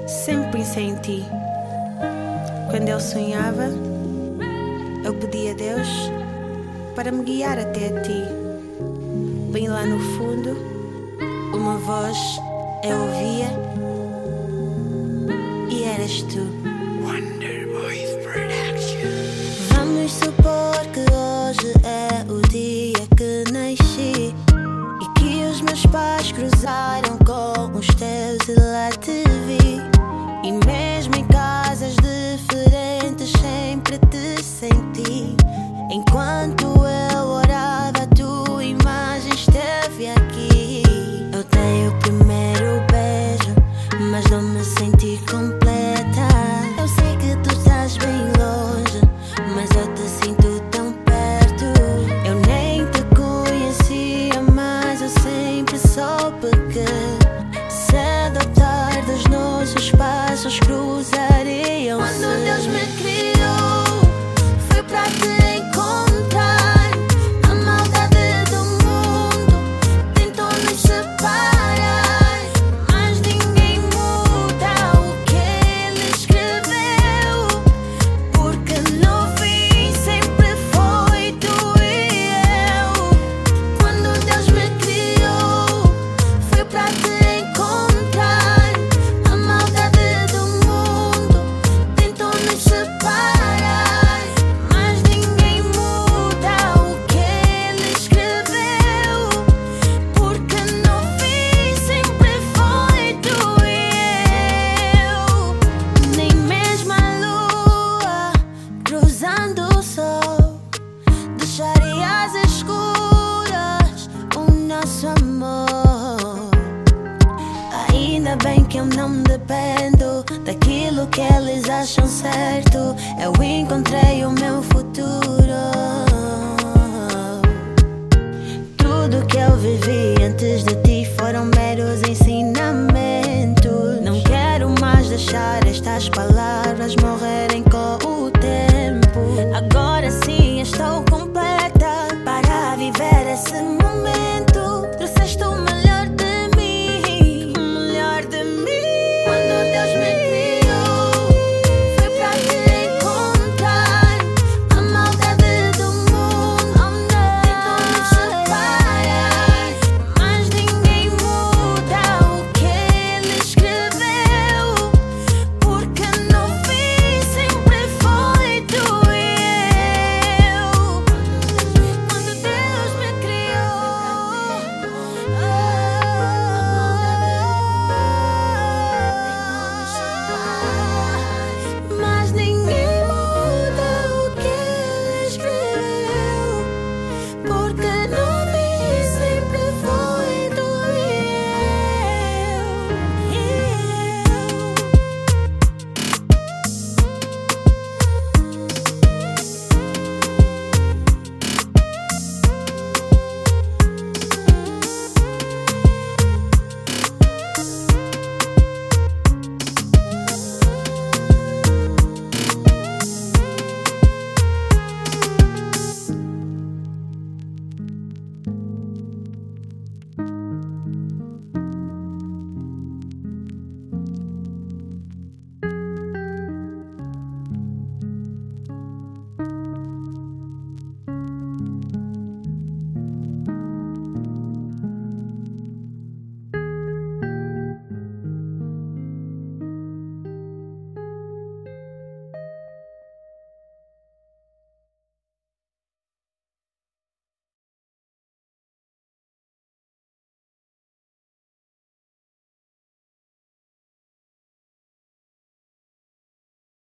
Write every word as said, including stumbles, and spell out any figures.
Sempre pensei em ti. Quando eu sonhava, eu pedia a Deus para me guiar até a ti. Bem lá no fundo, uma voz eu ouvia e eras tu. Wonder Boys Production. Vamos supor que hoje é o dia que nasci e que os meus pais cruzaram com os teus e lá te vi. E mesmo em casas diferentes sempre te senti. Enquanto eu orava, a tua imagem esteve aqui. Eu dei o primeiro beijo, mas não me senti completa. Eu sei que tu estás bem longe, mas eu te sinto tão perto. Eu nem te conhecia, mas eu sempre soube que cedo ou tarde os nossos passos cruzariam. Quando Deus me criou, foi pra te encontrar. A maldade do mundo tentou nos separar, mas ninguém muda o que Ele escreveu, porque no fim sempre foi tu e eu. Quando Deus me criou, foi pra te encontrar. A maldade do mundo tentou nos separar, mas ninguém muda o que Ele escreveu, porque no fim sempre foi tu e eu. Nem mesmo a lua cruzando o sol deixaria às escuras o nosso amor. Ainda bem que eu não dependo daquilo que eles acham certo. Eu encontrei o meu futuro. Tudo que eu vivi antes de ti foram meros ensinamentos. Não quero mais deixar estas palavras morrerem